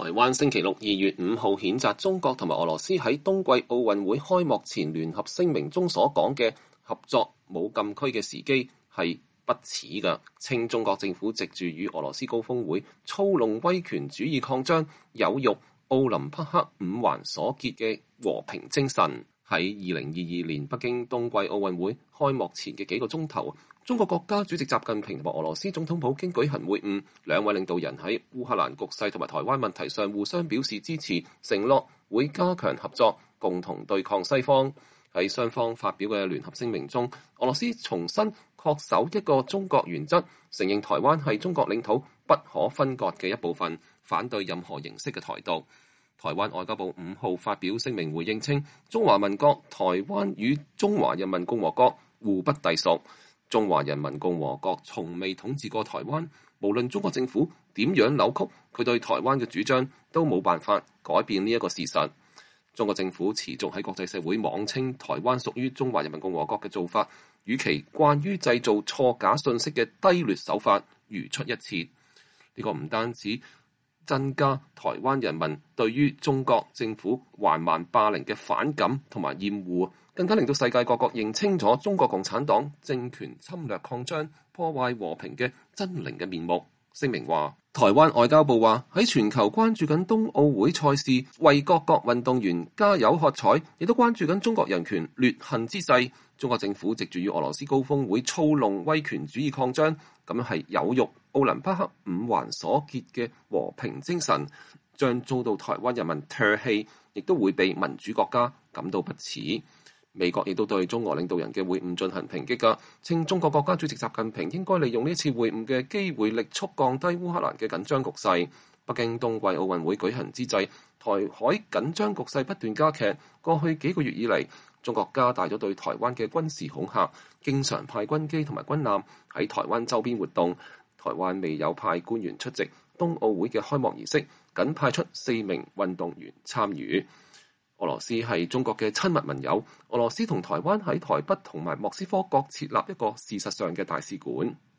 台灣星期六2月5號譴責中國同埋俄羅斯喺冬季奧運會開幕前聯合聲明中所講嘅合作冇禁區嘅時機係不恥嘅，稱中國政府藉住與俄羅斯高峰會操弄威權主義擴張，有辱奧林匹克5環所結嘅和平精神。喺2022年北京冬季奧運會開幕前嘅幾個鐘頭，中國國家主席習近平同埋俄羅斯總統普京舉行會晤，兩位領導人喺烏克蘭局勢同埋台灣問題上互相表示支持，承諾會加強合作，共同對抗西方。喺雙方發表嘅聯合聲明中，俄羅斯重申恪守一個中國原則，承認台灣係中國領土不可分割嘅一部分，反對任何形式嘅台獨。台灣外交部5號發表聲明回應稱，中華民國台灣與中華人民共和國互不隸屬，中華人民共和國從未統治過台灣，無論中國政府點樣扭曲佢對台灣嘅主張，都冇辦法改變呢一個事實。中國政府持續喺國際社會妄稱台灣屬於中華人民共和國嘅做法，與其慣於製造錯假信息嘅低劣手法如出一轍。呢個唔單止增加台灣人民對於中國政府橫蠻霸凌嘅反感同埋厭惡，更加令到世界各國認清楚中國共產黨政權侵略擴張、破壞和平嘅猙獰嘅面目。聲明話，台灣外交部話喺全球關注緊冬奧會賽事，為各國運動員加油喝彩，亦都關注緊中國人權劣行之際，中國政府藉住與俄羅斯高峰會操弄威權主義擴張，咁樣係有辱奧林匹克5環所結嘅和平精神，將遭到台灣人民唾棄，亦都會被民主國家感到不齒。美國亦都對中俄領導人嘅會晤進行抨擊㗎，稱中國國家主席習近平應該利用呢次會晤嘅機會，力促降低烏克蘭嘅緊張局勢。北京冬季奧運會舉行之際，台海緊張局勢不斷加劇。過去幾個月以嚟，中國加大咗對台灣嘅軍事恐嚇，經常派軍機同埋軍艦喺台灣周邊活動。台灣未有派官員出席冬奧會嘅開幕儀式，僅派出4名運動員參與。俄羅斯係中國嘅親密盟友，俄羅斯同台灣喺台北同埋莫斯科各設立一個事實上嘅大使館。